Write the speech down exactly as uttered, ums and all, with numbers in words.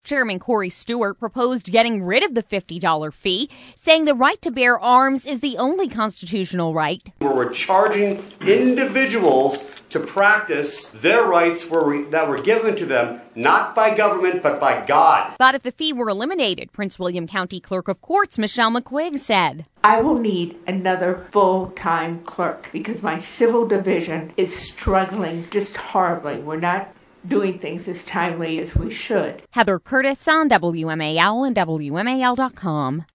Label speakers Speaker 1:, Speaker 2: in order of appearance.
Speaker 1: Chairman Corey Stewart proposed getting rid of the fifty dollars fee, saying the right to bear arms is the only constitutional right.
Speaker 2: Where we're charging individuals to practice their rights were we, that were given to them, not by government, but by God.
Speaker 1: But if the fee were eliminated, Prince William County Clerk of Courts Michelle McQuigg said,
Speaker 3: I will need another full-time clerk because my civil division is struggling just horribly. We're not doing things as timely as we should.
Speaker 1: Heather Curtis on W M A L and W M A L dot com.